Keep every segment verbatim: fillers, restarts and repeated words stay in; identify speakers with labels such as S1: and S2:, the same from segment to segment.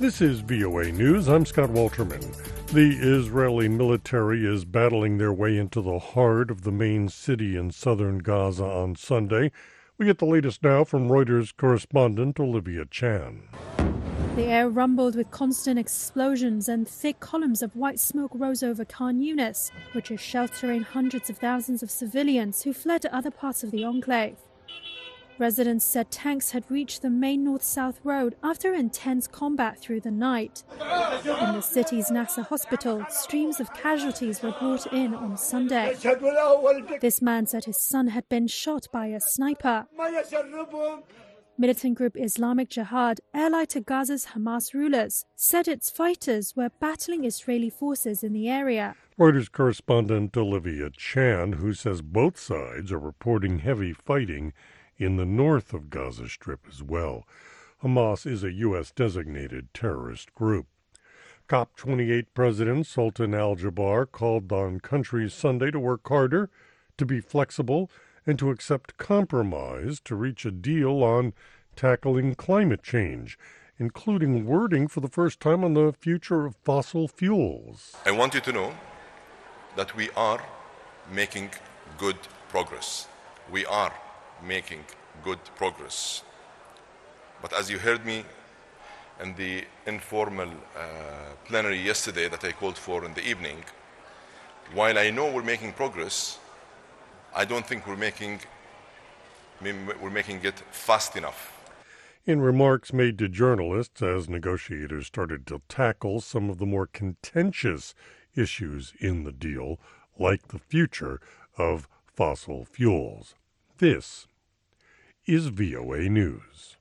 S1: This is V O A News. I'm Scott Walterman. The Israeli military is battling their way into the heart of the main city in southern Gaza on Sunday. We get the latest now from Reuters correspondent Olivia Chan.
S2: The air rumbled with constant explosions and thick columns of white smoke rose over Khan Yunis, which is sheltering hundreds of thousands of civilians who fled to other parts of the enclave. Residents said tanks had reached the main north-south road after intense combat through the night. In the city's Nasser hospital, streams of casualties were brought in on Sunday. This man said his son had been shot by a sniper. Militant group Islamic Jihad, allied to Gaza's Hamas rulers, said its fighters were battling Israeli forces in the area.
S1: Reuters correspondent Olivia Chan, who says both sides are reporting heavy fighting in the north of Gaza Strip as well. Hamas is a U S designated terrorist group. COP twenty-eight President Sultan Al-Jaber called on countries Sunday to work harder, to be flexible, and to accept compromise to reach a deal on tackling climate change, including wording for the first time on the future of fossil fuels.
S3: I want you to know that we are making good progress. We are making good progress. But as you heard me in the informal uh, plenary yesterday that I called for in the evening, while I know we're making progress, I don't think we're making we're making it fast enough.
S1: In remarks made to journalists as negotiators started to tackle some of the more contentious issues in the deal, like the future of fossil fuels. This is V O A News.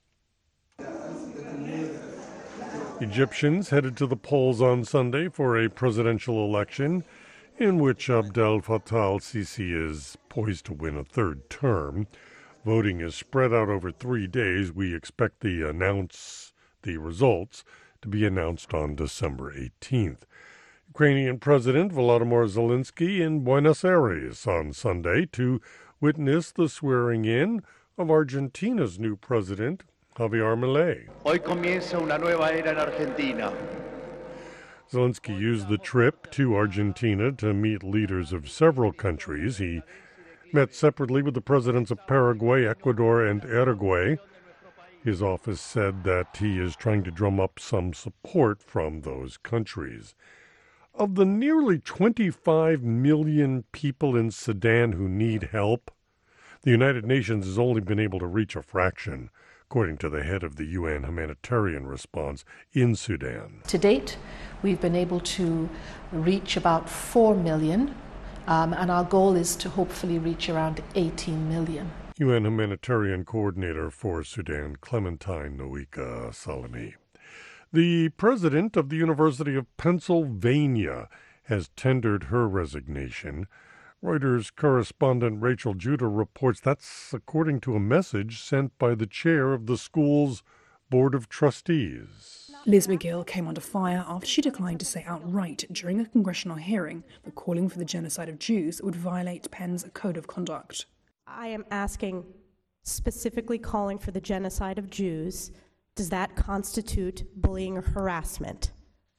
S1: Egyptians headed to the polls on Sunday for a presidential election in which Abdel Fattah al-Sisi is poised to win a third term. Voting is spread out over three days. We expect the announce the results to be announced on December eighteenth. Ukrainian President Volodymyr Zelensky in Buenos Aires on Sunday to witness the swearing-in of Argentina's new president, Javier Milei.
S4: Hoy comienza una nueva era en Argentina.
S1: Zelensky used the trip to Argentina to meet leaders of several countries. He met separately with the presidents of Paraguay, Ecuador, and Uruguay. His office said that he is trying to drum up some support from those countries. Of the nearly twenty-five million people in Sudan who need help, the United Nations has only been able to reach a fraction, according to the head of the U N humanitarian response in Sudan.
S5: To date, we've been able to reach about four million, um, and our goal is to hopefully reach around eighteen million.
S1: U N humanitarian coordinator for Sudan, Clementine Noika Salami. The president of the University of Pennsylvania has tendered her resignation. Reuters correspondent Rachel Judah reports that's according to a message sent by the chair of the school's Board of Trustees.
S6: Liz McGill came under fire after she declined to say outright during a congressional hearing that calling for the genocide of Jews would violate Penn's code of conduct.
S7: I am asking, specifically calling for the genocide of Jews. Does that constitute bullying or harassment?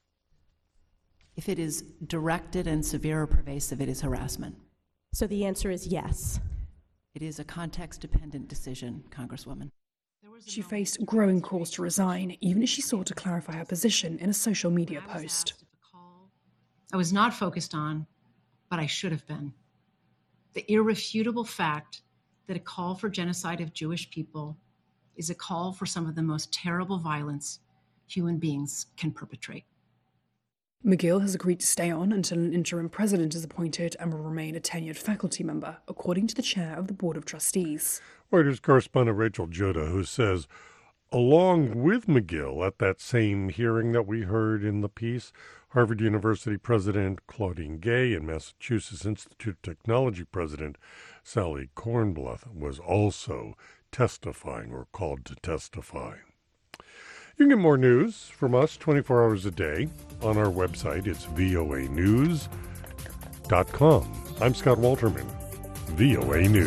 S8: If it is directed and severe or pervasive, it is harassment.
S7: So the answer is yes.
S8: It is a context-dependent decision, Congresswoman.
S6: She faced growing calls to resign, even as she sought to clarify her position in a social media post.
S9: I was not focused on, but I should have been, the irrefutable fact that a call for genocide of Jewish people is a call for some of the most terrible violence human beings can perpetrate.
S6: McGill has agreed to stay on until an interim president is appointed and will remain a tenured faculty member, according to the chair of the Board of Trustees.
S1: Reuters correspondent Rachel Judah, who says, along with McGill at that same hearing that we heard in the piece, Harvard University President Claudine Gay and Massachusetts Institute of Technology President Sally Kornbluth was also testifying or called to testify. You can get more news from us twenty-four hours a day on our website. It's V O A news dot com. I'm Scott Walterman, V O A News.